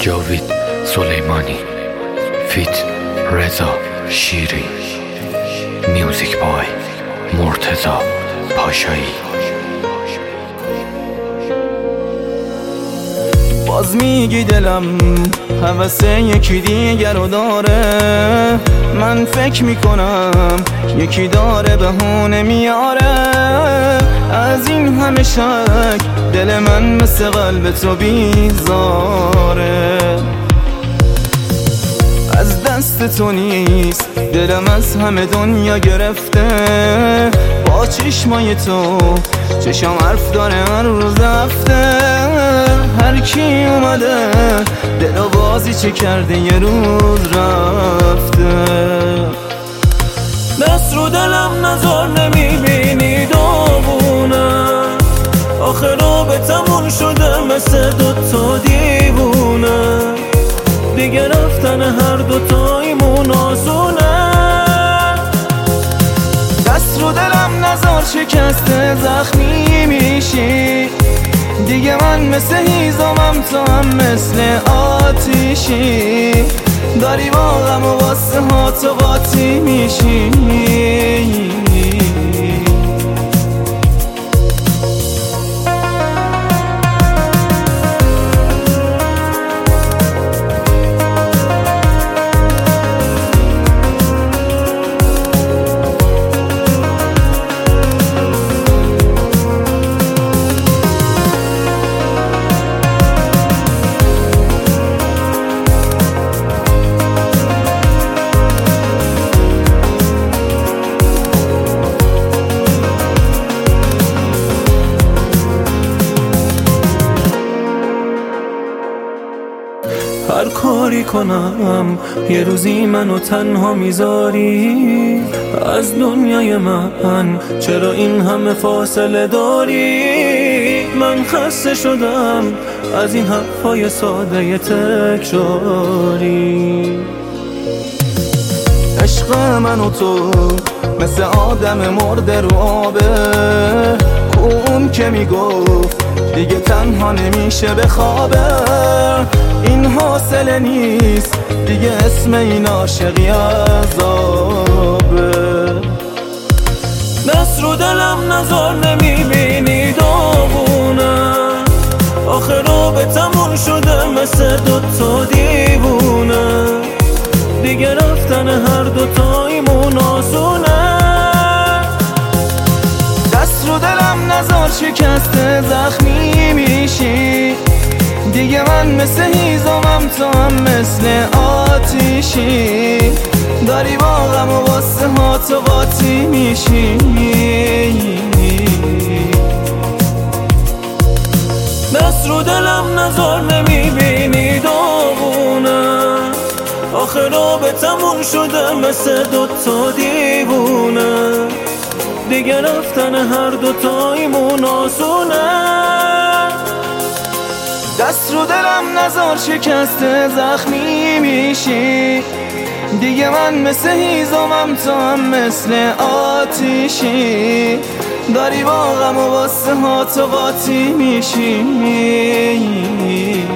جاوید سلیمانی فیت رضا شیری، میوزیک بای مرتضی پاشایی. باز میگی دلم هوس یکی دیگر رو داره، من فکر میکنم یکی داره بهونه میاره. از این همه شک دل من مثل قلب تو بیزاره. از دست تو نیست دلم از همه دنیا گرفته، با چشمای تو چشم حرف داره هر روز هفته. هر کی اومده دل بازی چه کرده یه روز رفته. دست رو دلم نظر نمیبینی داغونه، آخه رابطمون شده مثل دوتا دیوونه. دیگه رفتن هر دوتایمون آسونه. دست رو دلم نظر شکسته زخمی میشی. دیگه من مثل هیزمم تو هم مثل آتیشی. داری با غم و واسه ها تو قاطی میشی. هر کاری کنم یه روزی منو تنها میذاری. از دنیای من چرا این همه فاصله داری؟ من خسته شدم از این حرفای ساده تکراری. عشق من و تو مثل آدم مرده رو آبه. اون که میگفت دیگه تنها نمیشه بخوابه. این حاصله نیست دیگه، اسم این عاشقی عذابه. دست رو دلم نظر نمیبینی داغونه، آخه رابطمون شده مثل دوتا دیوونه. دیگه رفتن هر دوتایمون آسونه. دست رو دلم نظر شکسته زخمی میشی. دیگه من مثل هیزمم تو هم مثل آتیشی. داری با غم و واسه ها تو قاطی میشی. دست رو دلم نظر نمیبینی داغونه، آخه رابطمون شده مثل دوتا دیوونه. دیگه رفتن هر دوتایمون آسونه. دست رو دلم نظر شکسته زخمی میشی. دیگه من مثل هیزمم تو هم مثل آتیشی. داری با غم و واسه ها تو قاطی میشی.